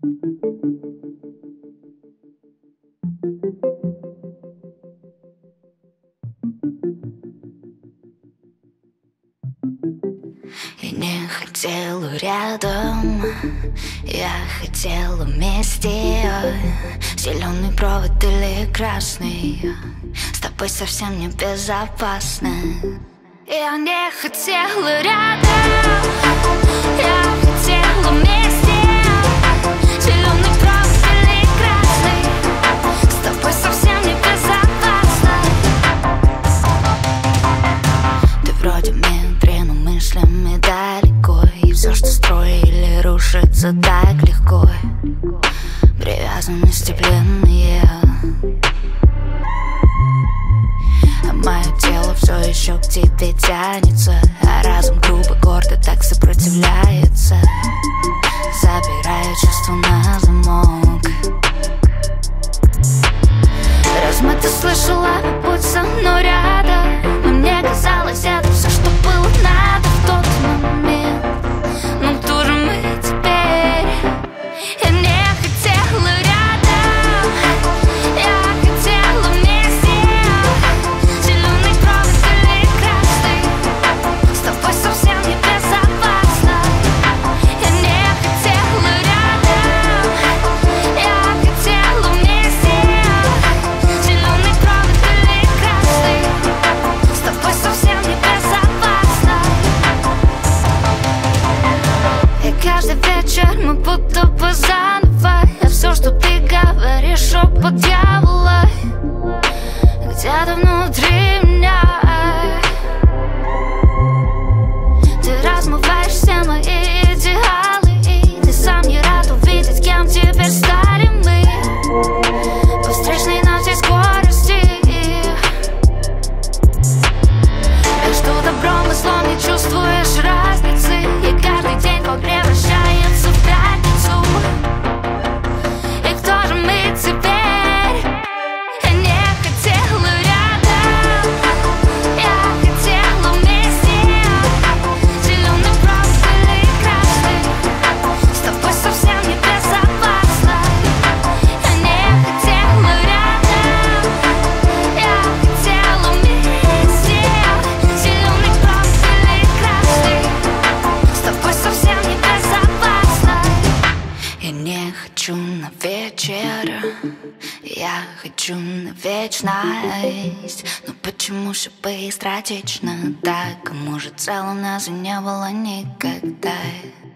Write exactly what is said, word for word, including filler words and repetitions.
Я не хотела рядом, я хотела вместе. Зеленый провод или красный, с тобой совсем не безопасно. Я не хотела рядом, я хотела вместе. Зеленый провод или красный, с тобой совсем не безопасно. Ты вроде медленно, мыслями далеко, и все, что строили, рушится так легко. Привязанности пленные, а мое тело все еще к тебе тянется, а разум грубо, гордо так сопротивляется, забирая чувства на замок. Размыто слышала, будь со мной рядом, но мне казалось, это все, что было надо в тот момент. Но кто же мы теперь? Я не хотела рядом, я хотела вместе. Зеленый провод или красный, с тобой совсем не безопасно. Я не хотела рядом, я хотела вместе. Зеленый провод или красный, с тобой совсем не безопасно. И каждый вечер мы будто бы заново, а все, что ты говоришь, шепот дьявола где-то внутри меня. Ты размываешь все мои идеалы, и ты сам не рад увидеть, кем теперь стали мы. По встречной на всей скорости. Так что добром и злом не чувствуешь разницы, и каждый день твой превращается в пятницу. И кто же мы теперь? Я не хотела рядом, я хотела вместе. Зеленый провод или красный, с тобой совсем не безопасно. Я не хотела рядом, я хотела вместе. Зеленый провод или красный, с тобой совсем не безопасно. Я не хочу на вечер, я хочу на вечность. Но почему все быстротечно так? А может, в целом нас и не было никогда?